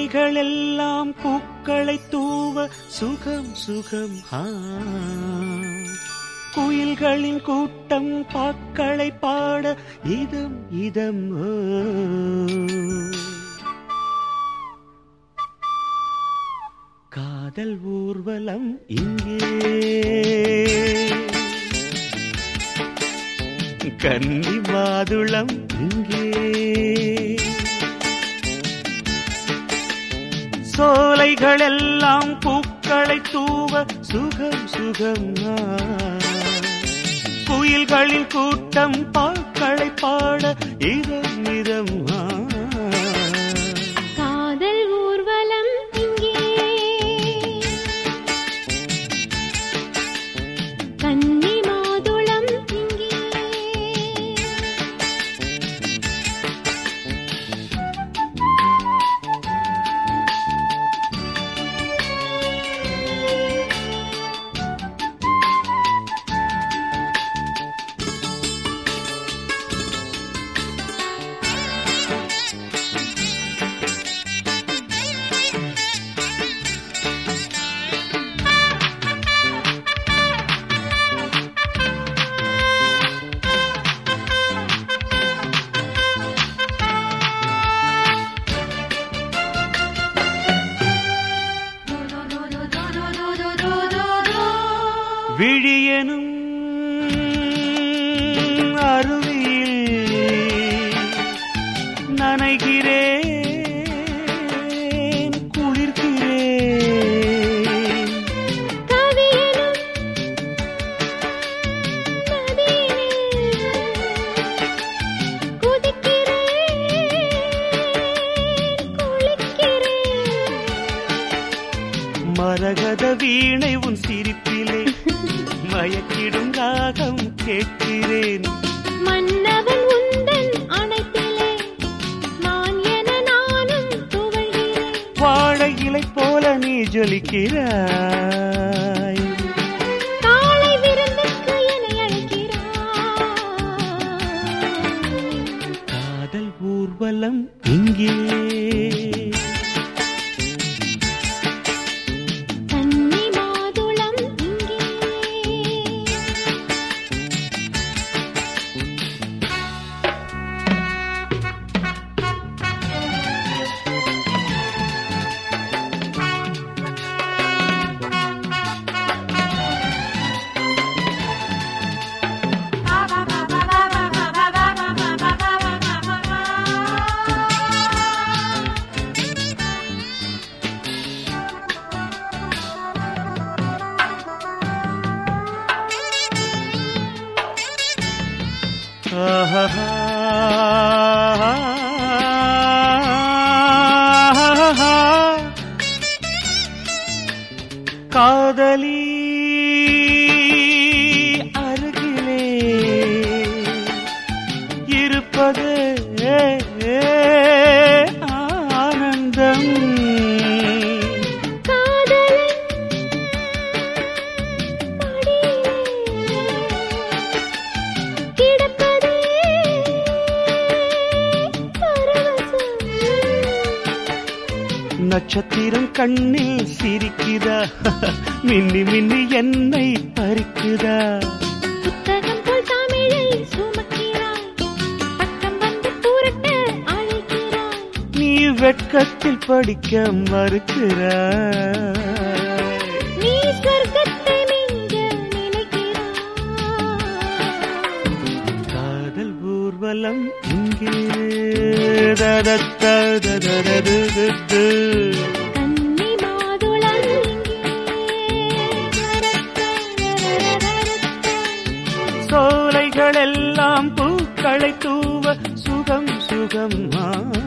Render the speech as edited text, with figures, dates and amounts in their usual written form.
சோலைகள் எல்லாம் பூக்களை தூவ சுகம் சுகம். குயில்களின் கூட்டம் பாக்களை பாட இதம் இதம். காதல் ஊர்வலம் இங்கே, கன்னி மாதுளம் இங்கே. சோலைகள் எல்லாம் பூக்களை தூவ சுகம் சுகம். குயில்களின் கூட்டம் பாக்களை பாட இதம் இதம். காதல் ஊர்வலம் இங்கே, கன்னி மாதுளம் இங்கே. விழியனும் அருவியில் நனைகிறேன், குளிர்கிறேன். கவியனும் நதியில் குதிக்கிறேன், குளிக்கிறேன். மரகத வீணை உன் சிரிப்பிலே மயக்கிடும் ராகம் கேட்கிறேன். மன்னவன் உந்தன் அணைப்பிலே நான் என நானும் துவழ்கிறேன். வாழை இலை போல நீ ஜொலிக்கிறாய், காலை விருந்துக்கு என்னை அழைக்கிறாய். காதல் ஊர்வலம் இங்கே, கன்னி மாதுளம் இங்கே. காதலி அருகிலே இருப்பது ஆனந்தம். காதலன் மடியிலே கிடப்பதே பரவசம். நட்சத்திரம் கண்ணில் சிரிக்குதா, மின்னி மின்னி என்னை பறிக்குதா. புத்தகம் போல் தமிழை சுமக்கிறாய், பக்கம் வந்து புரட்ட அழைக்கிறாய். நீ வெட்கத்தில் படிக்க மறுக்கிறாய். நீ சொர்க்கத்தை மிஞ்ச நினைக்கிறாய். காதல் ஊர்வலம் இங்கே, ததததததததது. கன்னி மாதுளம் இங்கே. சோலைகள் எல்லாம் பூக்களை தூவ சுகம் சுகம்.